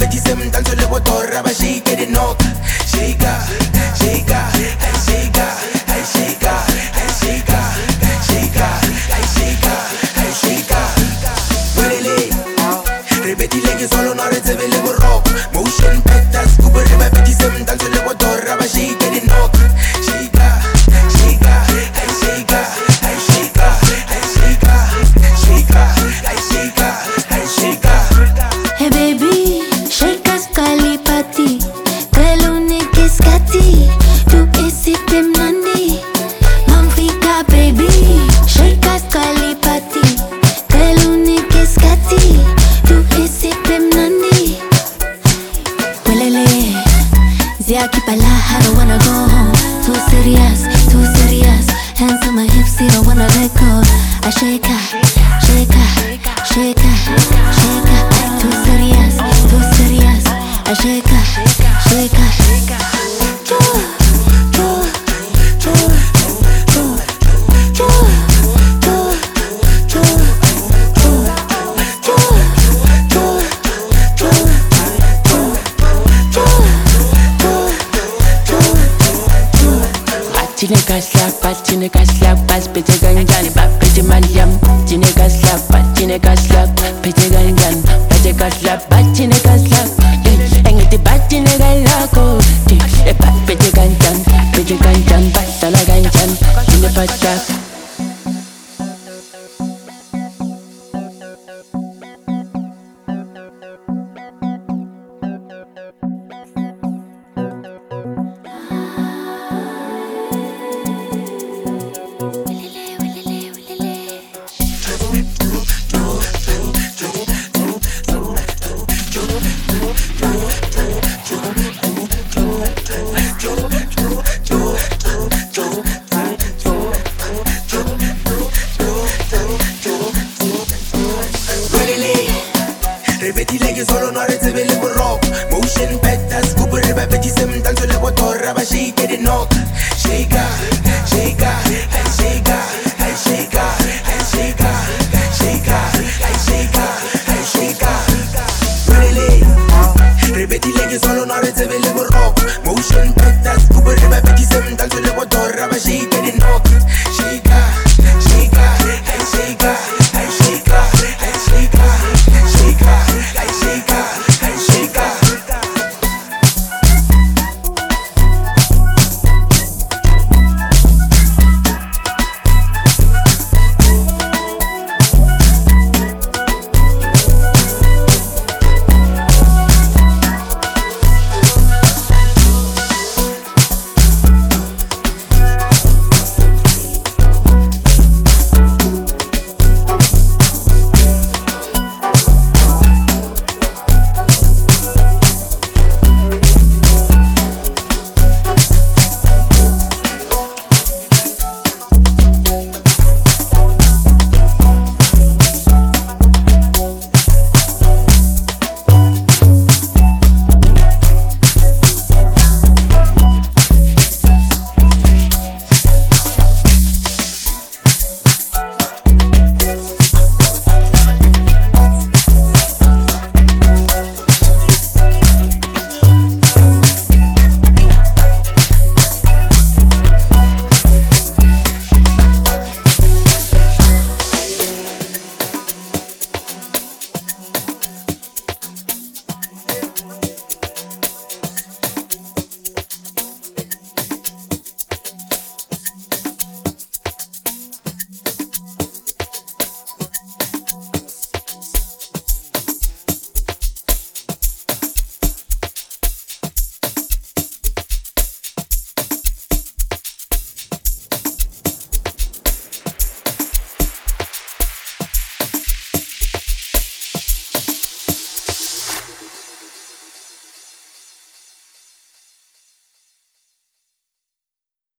betise mdanso le botorra ba shake the knock. Shika, shika, hey shika, hey shika, hey shika, shika, hey shika, hey shika. Welele, ripetile che solo non rete le rock. Motion petta scuba riba betise mdanso le botorra ba shake the knock. Shika, shika, hey shika, hey shika, hey shika, shika, hey shika, hey shika. Hey baby, shake us kalipati. Kalune kiskati. Tu isi temnani. Mamfika baby, shake us kalipati. Kalune kiskati. Tu isi temnani. Welele, Ziaki pala, I don't wanna go home. Too serious, too serious. Hands on my hips, you don't wanna let go. I shake her, shake her, shake her, shake her. Too serious, too serious. I shake her, shake her. Jo, jo, jo, jo, jo, jo, jo, jo, jo, jo, Cine kaslak, pas pete gangan, ba pete malyam. Cine kaslak, pete gangan, pete kaslak, ba cine kaslak. Engiti ba cine galako, ba pete gangan, ba tala gangan, cine patak. Ripetile che solo non rete le rock. Motion petta scuba riba betise mdanso le botorra ba shake the knock. Shika, shika, hey shika, hey shika, hey shika, shika, hey shika, hey shika. Really, ripetile che solo non rete le rock. Motion